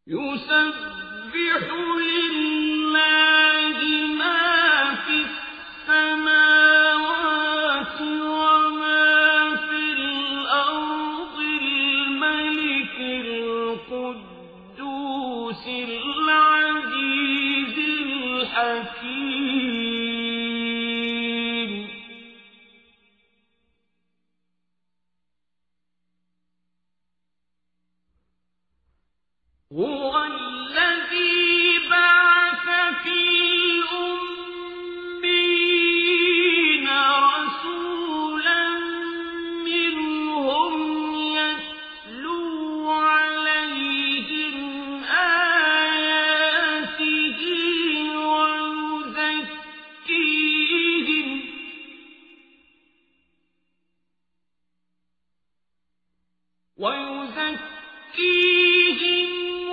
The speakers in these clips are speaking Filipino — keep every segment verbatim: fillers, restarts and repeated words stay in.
يُسَبِّحُ لِلَّهِ مَا فِي السَّمَاوَاتِ وَمَا فِي الْأَرْضِ الْمَلِكِ الْقُدُّوسِ الْعَزِيزِ الْحَكِيمِ هُوَ الَّذِي بَعَثَ فِي الْأُمِّيِّينَ رَسُولًا مِّنْهُمْ يَتْلُو عَلَيْهِمْ آيَاتِهِ وَيُزَكِّيهِمْ وَيُزَكِّيهِمْ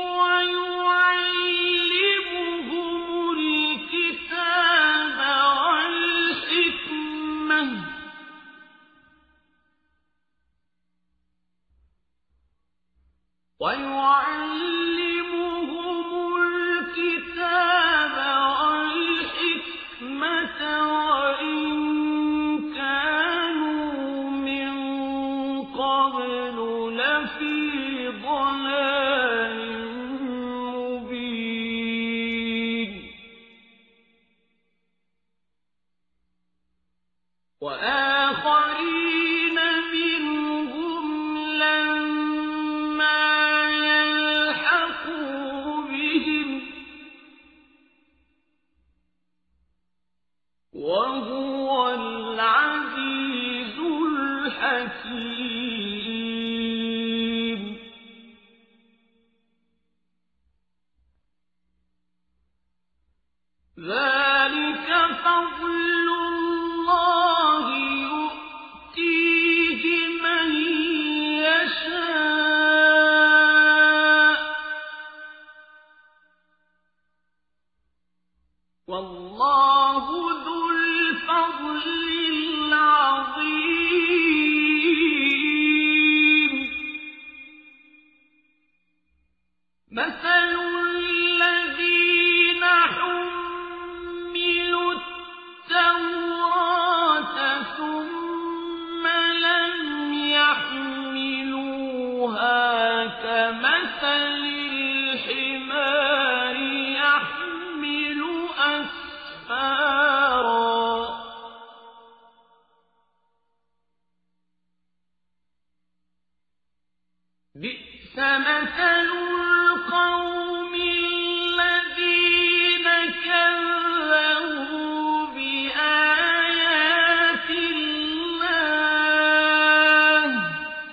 وَيُعَلِّمُهُمُ الْكِتَابَ وَالْحِكْمَةَ وَيُعَلِّمُهُمُ الْكِتَابَ وَالْحِكْمَةَ وَإِن كَانُوا مِن قَبْلُ لَفِي ضَلَالٍ مُّبِينٍ وَآخَرِينَ مِنْهُمْ لَمَّا يَلْحَقُوا بِهِمْ ۚ وَهُوَ الْعَزِيزُ الْحَكِيمُ ذَلِكَ فَضْلُ اللَّهِ يُؤْتِيهِ مَن يَشَاءُ ۚ وَاللَّهُ ذُو الْفَضْلِ الْعَظِيمِ مَثَلُ الَّذِينَ حُمِّلُوا التَّوْرَاةَ ثُمَّ لَمْ يَحْمِلُوهَا كَمَثَلِ الْحِمَارِ يَحْمِلُ أَسْفَارًا ۚ بِئْسَ مَثَلُ الْقَوْمِ الَّذِينَ كَذَّبُوا بِآيَاتِ اللَّهِ ۚ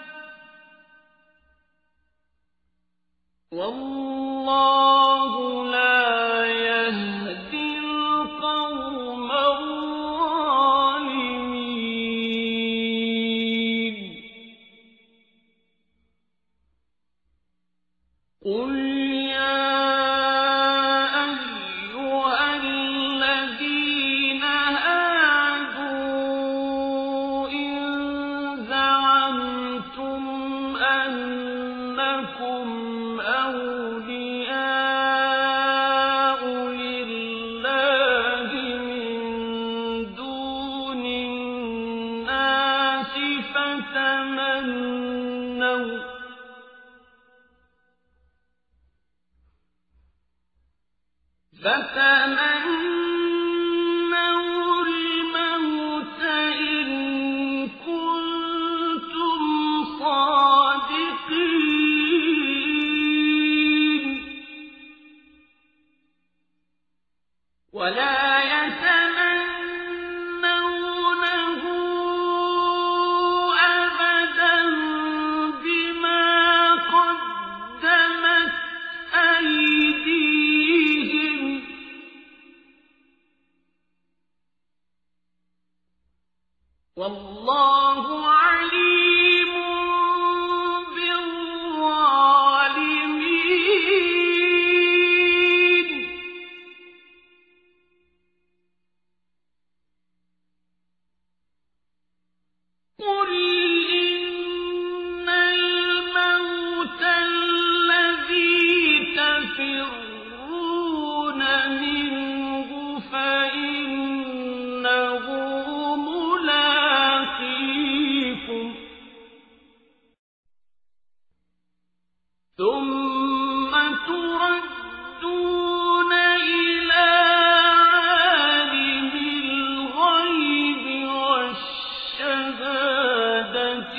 وَاللَّهُ لَا يَهْدِي الْقَوْمَ الظَّالِمِينَ قُلْ يَا أَيُّهَا الَّذِينَ هَادُوا إِن زَعَمْتُمْ أَنَّكُمْ أَوْلِيَاءُ لِلَّهِ مِن دُونِ النَّاسِ فَتَمَنَّوْا فَتَمَنَّوُا الْمَوْتَ إِن كُنتُمْ صَادِقِينَ وَلَا يَتَمَنَّوْنَهُ أَبَدًا بِمَا قَدَّمَتْ أَيْدِيهِمْ ۚ تردون إلى عالم الغيب والشهادة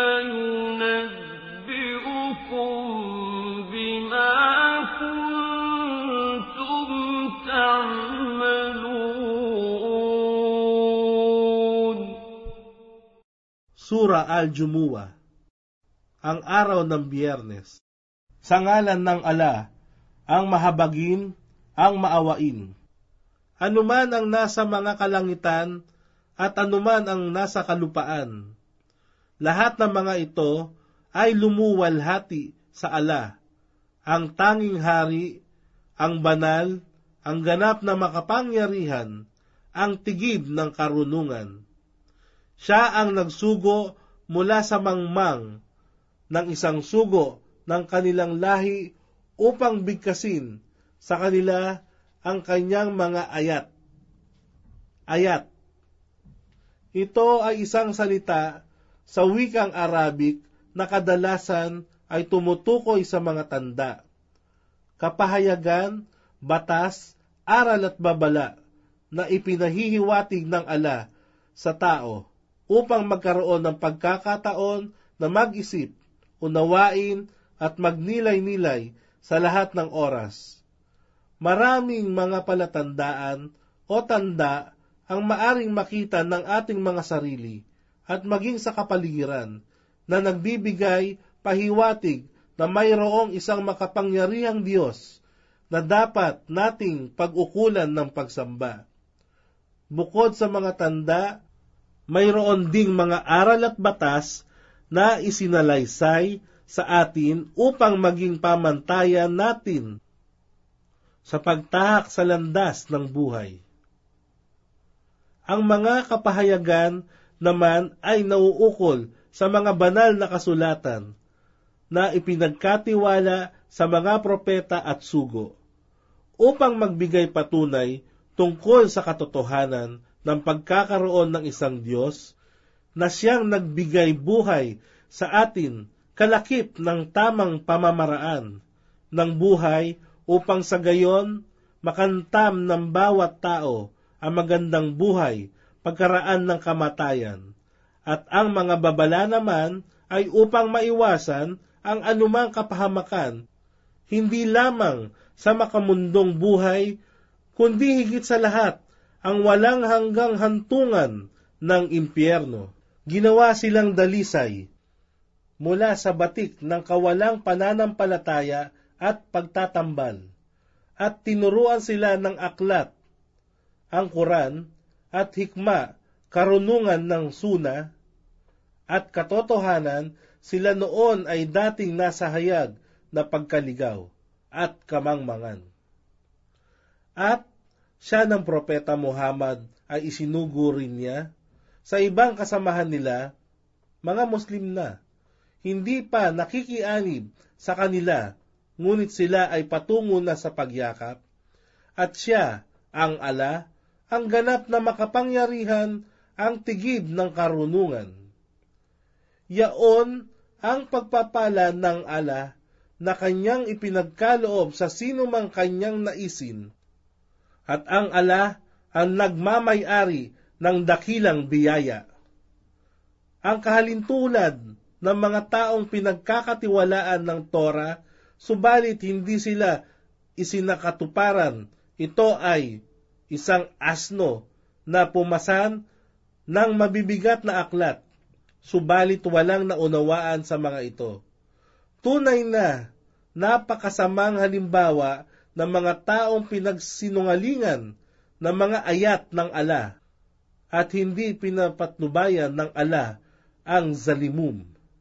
فينبئكم بما كنتم تعملون. Sura Al-Jumu'ah, ang araw ng Biyernes. Sa ngalan ng Ala, ang mahabagin, ang maawain. Anuman ang nasa mga kalangitan at anuman ang nasa kalupaan, lahat ng mga ito ay lumuwalhati sa Ala, ang tanging hari, ang banal, ang ganap na makapangyarihan, ang tigib ng karunungan. Siya ang nagsugo mula sa mangmang ng isang sugo ng kanilang lahi upang bigkasin sa kanila ang kanyang mga ayat. Ayat. Ito ay isang salita sa wikang Arabic na kadalasan ay tumutukoy sa mga tanda, kapahayagan, batas, aral at babala na ipinahihiwatig ng Ala sa tao upang magkaroon ng pagkakataon na mag-isip, unawain at magnilay-nilay sa lahat ng oras. Maraming mga palatandaan o tanda ang maaring makita ng ating mga sarili at maging sa kapaligiran na nagbibigay pahiwatig na mayroong isang makapangyarihang Diyos na dapat nating pag-ukulan ng pagsamba. Bukod sa mga tanda, mayroon ding mga aral at batas na isinalaysay sa atin upang maging pamantayan natin sa pagtahak sa landas ng buhay. Ang mga kapahayagan naman ay nauukol sa mga banal na kasulatan na ipinagkatiwala sa mga propeta at sugo upang magbigay patunay tungkol sa katotohanan ng pagkakaroon ng isang Diyos na siyang nagbigay buhay sa atin kalakip ng tamang pamamaraan ng buhay upang sa gayon makantam ng bawat tao ang magandang buhay pagkaraan ng kamatayan, at ang mga babala naman ay upang maiwasan ang anumang kapahamakan, hindi lamang sa makamundong buhay, kundi higit sa lahat ang walang hanggang hantungan ng impyerno. Ginawa silang dalisay mula sa batik ng kawalang pananampalataya at pagtatambal, at tinuruan sila ng aklat, ang Quran, at hikma, karunungan ng suna, at katotohanan. Sila noon ay dating nasa hayag na pagkaligaw at kamangmangan. At siya ng propeta Muhammad ay isinugo rin niya sa ibang kasamahan nila, mga Muslim na, hindi pa nakikianib sa kanila, ngunit sila ay patungo na sa pagyakap, at siya, ang Ala, ang ganap na makapangyarihan, ang tigib ng karunungan. Yaon ang pagpapala ng Ala na kanyang ipinagkaloob sa sino mang kanyang naisin, at ang Ala ang nagmamay-ari ng dakilang biyaya. Ang kahalintulad ng mga taong pinagkakatiwalaan ng Torah, subalit hindi sila isinakatuparan. Ito ay isang asno na pumasan ng mabibigat na aklat, subalit walang naunawaan sa mga ito. Tunay na napakasamang halimbawa ng mga taong pinagsinungalingan ng mga ayat ng Ala at hindi pinapatnubayan ng Ala ang zalimum.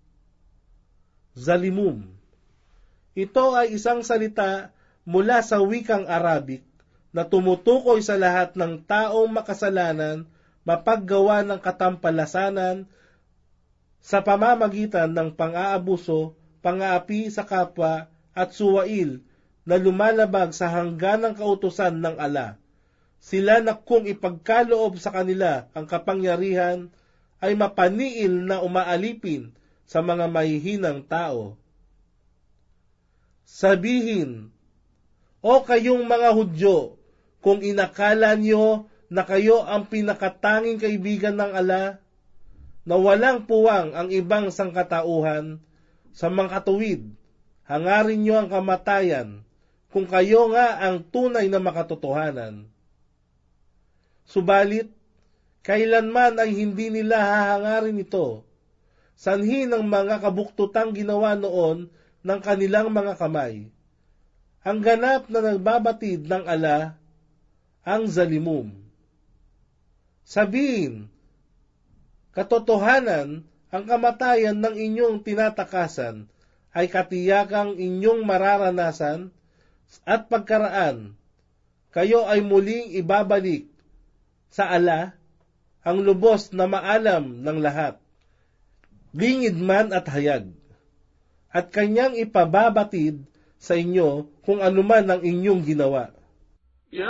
Zalimum. Ito ay isang salita mula sa wikang Arabic na tumutukoy sa lahat ng taong makasalanan, mapaggawa ng katampalasanan sa pamamagitan ng pang-aabuso, pang-aapi sa kapwa at suwail na lumalabag sa hangganang kautusan ng Ala. Sila na kung ipagkaloob sa kanila ang kapangyarihan ay mapaniil na umaalipin sa mga mahihinang tao. Sabihin O kayong mga Hudyo, kung inakala niyo na kayo ang pinakatanging kaibigan ng ala, na walang puwang ang ibang sangkatauhan, sa mga katuwid, hangarin niyo ang kamatayan, kung kayo nga ang tunay na makatotohanan. Subalit, kailanman ay hindi nila hahangarin ito, sanhi ng mga kabuktutang ginawa noon ng kanilang mga kamay. Ang ganap na nagbabatid ng ala, ang zalimum. Sabihin, katotohanan, ang kamatayan ng inyong tinatakasan ay katiyakang inyong mararanasan at pagkaraan, kayo ay muling ibabalik sa ala, ang lubos na maalam ng lahat, lingid man at hayag, at kanyang ipababatid sa inyo kung anuman ang inyong ginawa. Ya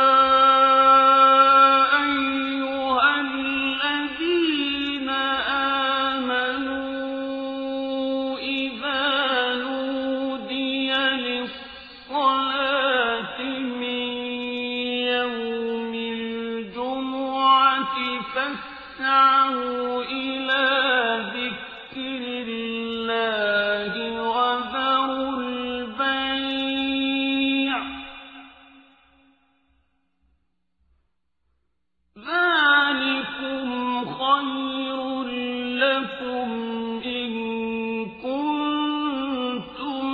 فاسعوا إلى ذكر الله وذروا البيع ذلكم خير لكم إن كنتم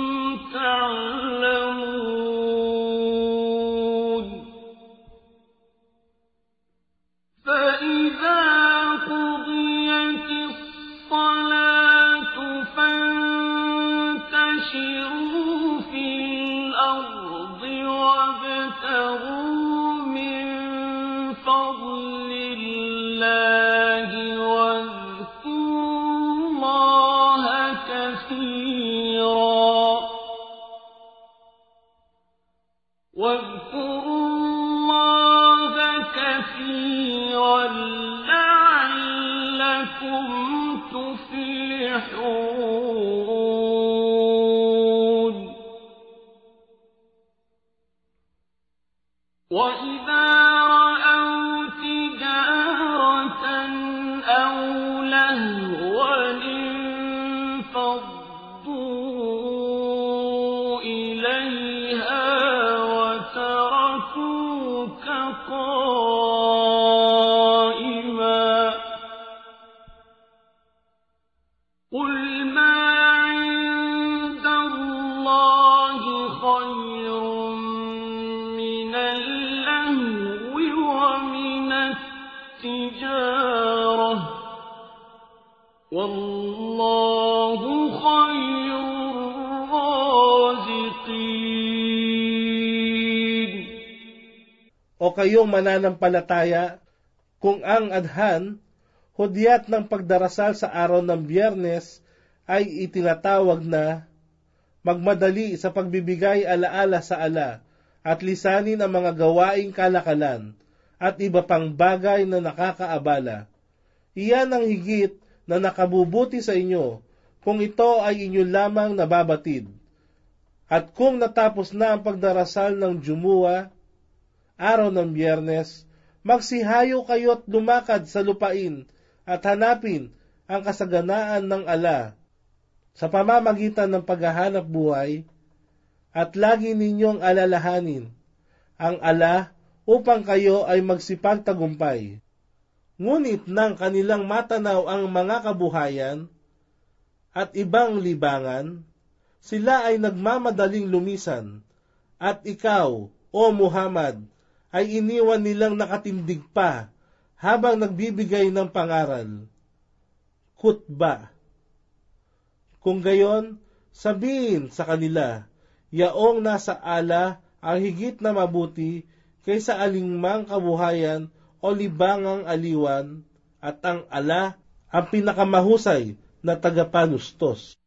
تعلمون فإذا فانتشروا في الأرض وابتغوا من فضل الله واذكروا الله كثيرا واذكروا الله كثيرا لعلكم تفلحون وإذا رأوا تجارة أو لهوا انفضوا إليها وتركوك قائما قل ما عند الله خير من اللهو ومن التجارة والله خير الرازقين. O kayong mananampalataya, kung ang adhan, hudyat ng pagdarasal sa araw ng Biyernes ay itinatawag na magmadali sa pagbibigay alaala sa ala at lisanin ang mga gawaing kalakalan at iba pang bagay na nakakaabala. Iyan ang higit na nakabubuti sa inyo kung ito ay inyo lamang nababatid. At kung natapos na ang pagdarasal ng Jumu'ah, araw ng Biyernes, magsihayo kayo't lumakad sa lupain at hanapin ang kasaganaan ng ala sa pamamagitan ng paghahanap buhay, at lagi ninyong alalahanin ang ala upang kayo ay magsipagtagumpay. Ngunit nang kanilang matanaw ang mga kabuhayan at ibang libangan, sila ay nagmamadaling lumisan, at ikaw, O Muhammad, ay iniwan nilang nakatindig pa habang nagbibigay ng pangaral. Khutbah. Kung gayon, sabihin sa kanila, yaong nasa ala ang higit na mabuti kaysa alingmang kabuhayan o libangang aliwan, at ang ala ang pinakamahusay na tagapanustos.